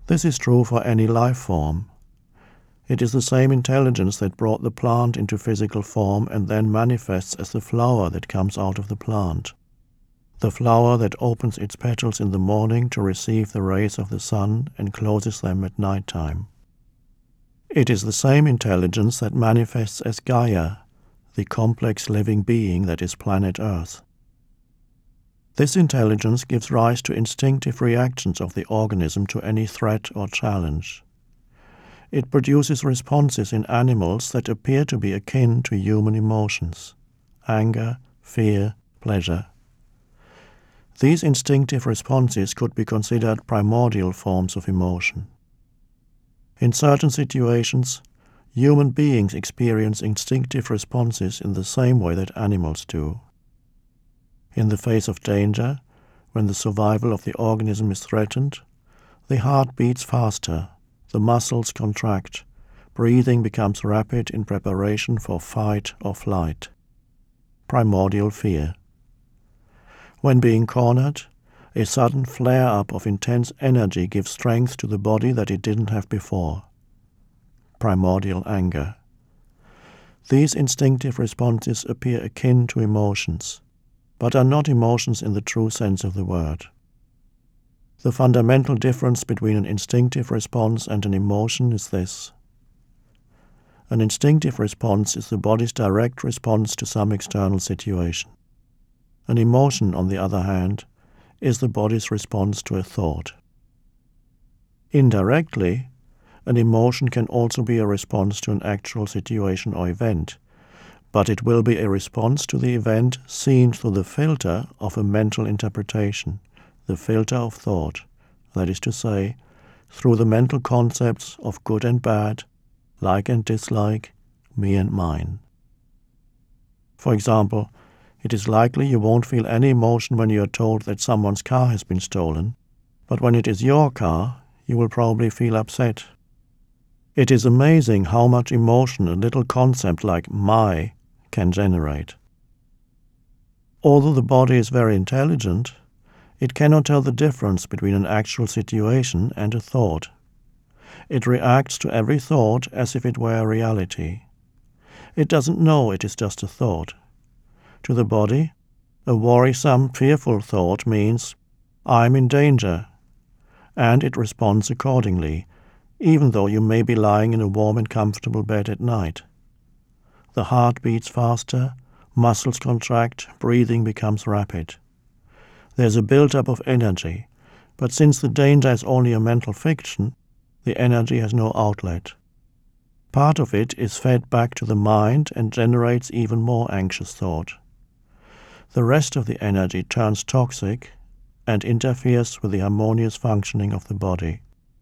This is true for any life form. It is the same intelligence that brought the plant into physical form and then manifests as the flower that comes out of the plant. The flower that opens its petals in the morning to receive the rays of the sun and closes them at night time. It is the same intelligence that manifests as Gaia, the complex living being that is planet Earth. This intelligence gives rise to instinctive reactions of the organism to any threat or challenge. It produces responses in animals that appear to be akin to human emotions: anger, fear, pleasure. These instinctive responses could be considered primordial forms of emotion. In certain situations, human beings experience instinctive responses in the same way that animals do. In the face of danger, when the survival of the organism is threatened, the heart beats faster, the muscles contract, breathing becomes rapid in preparation for fight or flight. Primordial fear. When being cornered, a sudden flare-up of intense energy gives strength to the body that it didn't have before. Primordial anger. These instinctive responses appear akin to emotions, but are not emotions in the true sense of the word. The fundamental difference between an instinctive response and an emotion is this. An instinctive response is the body's direct response to some external situation. An emotion, on the other hand, is the body's response to a thought. Indirectly, an emotion can also be a response to an actual situation or event, but it will be a response to the event seen through the filter of a mental interpretation, the filter of thought, that is to say, through the mental concepts of good and bad, like and dislike, me and mine. For example, it is likely you won't feel any emotion when you are told that someone's car has been stolen, but when it is your car, you will probably feel upset. It is amazing how much emotion a little concept like my can generate. Although the body is very intelligent, it cannot tell the difference between an actual situation and a thought. It reacts to every thought as if it were a reality. It doesn't know it is just a thought. To the body, a worrisome, fearful thought means, I'm in danger, and it responds accordingly, even though you may be lying in a warm and comfortable bed at night. The heart beats faster, muscles contract, breathing becomes rapid. There's a build-up of energy, but since the danger is only a mental fiction, the energy has no outlet. Part of it is fed back to the mind and generates even more anxious thought. The rest of the energy turns toxic and interferes with the harmonious functioning of the body.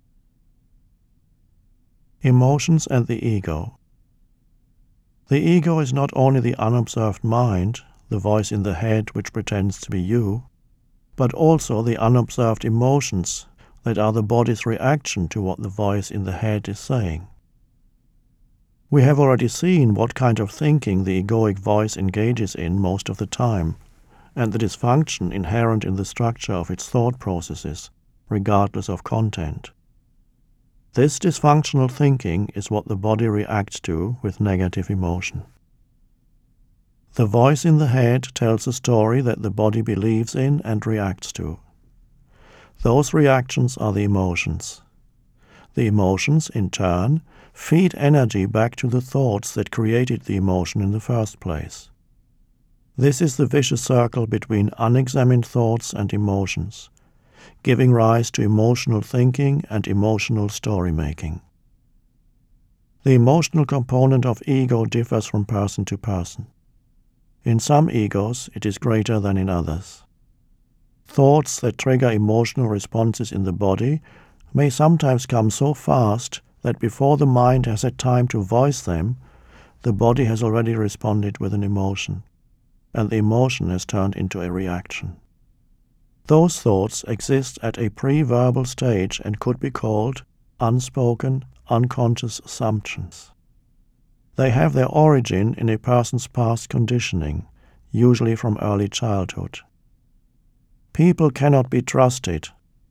Emotions and the ego. The ego is not only the unobserved mind, the voice in the head which pretends to be you, but also the unobserved emotions that are the body's reaction to what the voice in the head is saying. We have already seen what kind of thinking the egoic voice engages in most of the time, and the dysfunction inherent in the structure of its thought processes, regardless of content. This dysfunctional thinking is what the body reacts to with negative emotion. The voice in the head tells a story that the body believes in and reacts to. Those reactions are the emotions. The emotions, in turn, feed energy back to the thoughts that created the emotion in the first place. This is the vicious circle between unexamined thoughts and emotions, giving rise to emotional thinking and emotional story-making. The emotional component of ego differs from person to person. In some egos, it is greater than in others. Thoughts that trigger emotional responses in the body may sometimes come so fast that before the mind has had time to voice them, the body has already responded with an emotion, and the emotion has turned into a reaction. Those thoughts exist at a pre-verbal stage and could be called unspoken, unconscious assumptions. They have their origin in a person's past conditioning, usually from early childhood. People cannot be trusted.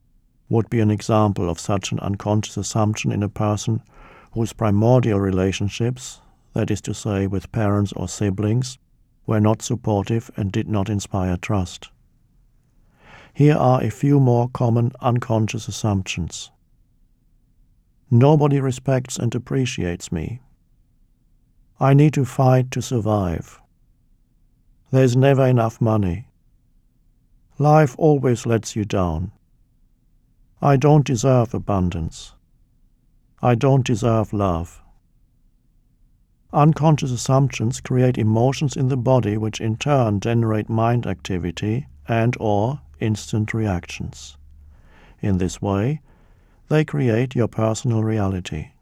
would be an example of such an unconscious assumption in a person whose primordial relationships, that is to say with parents or siblings, were not supportive and did not inspire trust. Here are a few more common unconscious assumptions. Nobody respects and appreciates me. I need to fight to survive. There's never enough money. Life always lets you down. I don't deserve abundance. I don't deserve love. Unconscious assumptions create emotions in the body which in turn generate mind activity and/or instant reactions. In this way, they create your personal reality.